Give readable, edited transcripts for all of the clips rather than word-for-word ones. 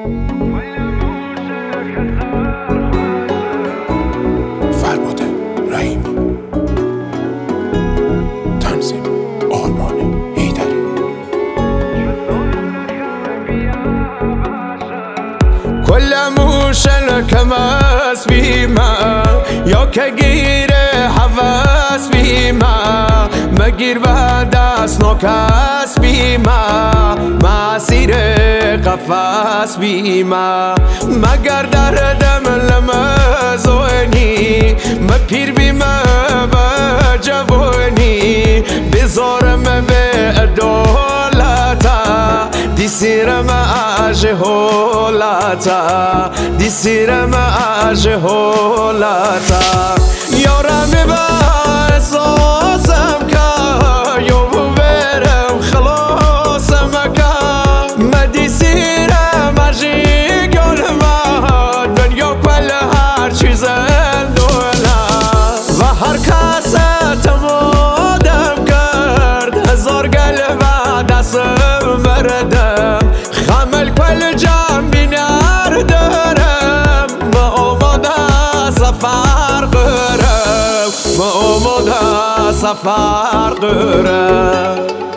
فرباده رحیم، تنظیم آرمان هیدری. كل موشن كماس بيما يا كجير حواس بيما مجير بعداس نوكاس بيما مسير قفاس بيما مگر دردم لما زوني مبير بيما بجووني بزورم بأدولتا ديسير ما أجهولاتا ديسير ما أجهولاتا يورم بأساسم كا يوبرم خلاصم كا ما ديسير ما جيقول ما دنيا كل هر چیز دولا و هر کس تمادم کرد هزار قلب دستم مردم خمل کل جنبی نردرم ما آماده سفر قرم ما آماده سفر قرم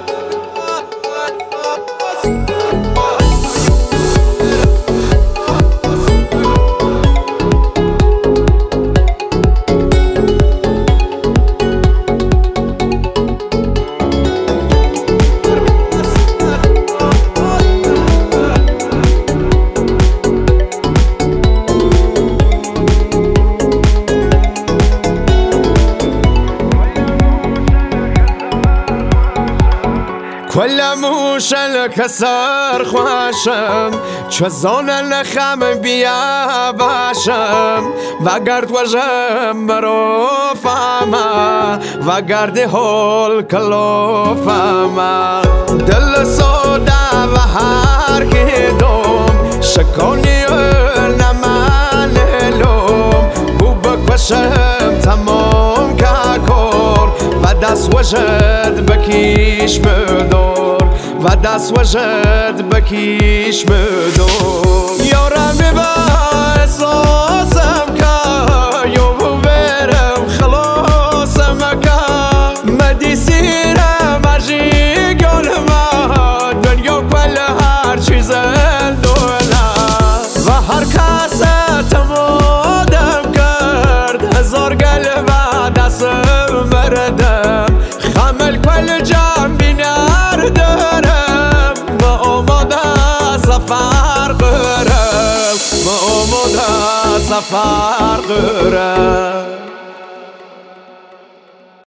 كل موشن كسر خوشم چزان لخم بیا باشم و گرد وجم برو فاما و گرد هول کلو فاما دل سودا و هر که دوم شکونی نمان لوم بو بکشم تمام که کور و دست وجد بکیش مدور و دست وجد بکیش مدور یارم با احساسم که یو برم خلاصم که مدی سیرم عجی گل ما دنیا کل هر چیز دولا و هر کس تمادم کرد هزار قلب دستم مردم خمل کل جنبی نردرم ما آماده سفر قرم ما آماده سفر قرم